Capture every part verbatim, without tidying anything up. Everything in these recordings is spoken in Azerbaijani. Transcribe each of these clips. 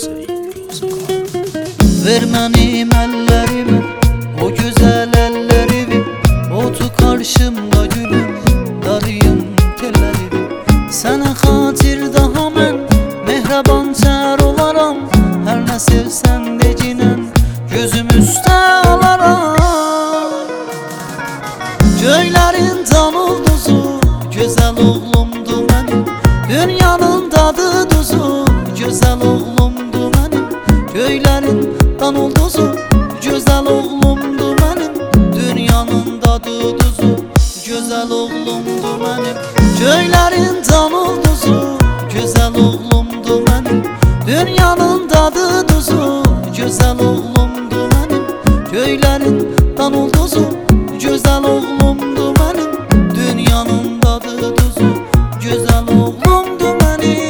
Ver mənim əllərimi, o gözəl əllərimi, otu qarşımda gülüm, darıyım tellərimi. Sənə xatir daha mən mehraban çər olaram, hər nə sevsən decinən gözüm üstə alaram. Göylərin can ulduzu, gözəl oğlumdu mənim, dünyanın dadı duzu, gözəl oğlumdu mənim. Göylərin dan ulduzu, gözəl oğlumdu mənim, dünyanın dadı duzu, gözəl oğlumdu mənim. Göylərin dan ulduzu, gözəl oğlumdu mənim, dünyanın dadı duzu, gözəl oğlumdu mənim. Göylərin dan ulduzu, gözəl oğlumdu mənim, dünyanın dadı duzu, gözəl oğlumdu mənim.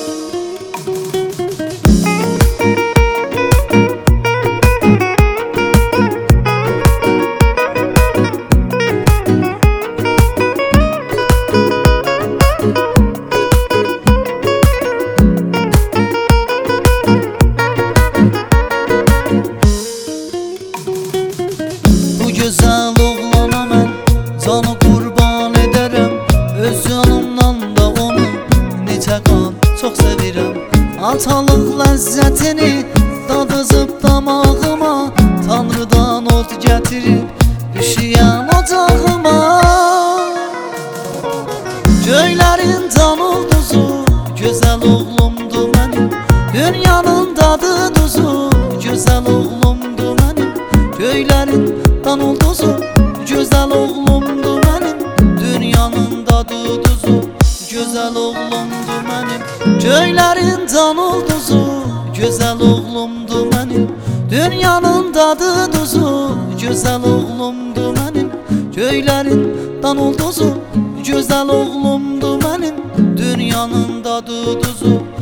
Gözəl oğlana mən canı qurban edərəm, öz canımdan da onu necə qan çox sevirəm. Atalıq ləzzətini dadızıb damağıma, Tanrıdan od gətirib üşüyən ocağıma. Göylərin can ulduzu, gözəl oğlumdu mənim, dünyanın dadı duzu, gözəl oğlumdu mənim. Göylərin dan ulduzu, gözəl oğlumdu mənim, dünyanın dadı duzu, gözəl oğlumdu mənim. Göylərin can ulduzu, gözəl oğlumdu mənim, dünyanın dadı duzu, gözəl oğlumdu mənim. Göylərin dan ulduzu, gözəl oğlumdu mənim, dünyanın dadı duzu,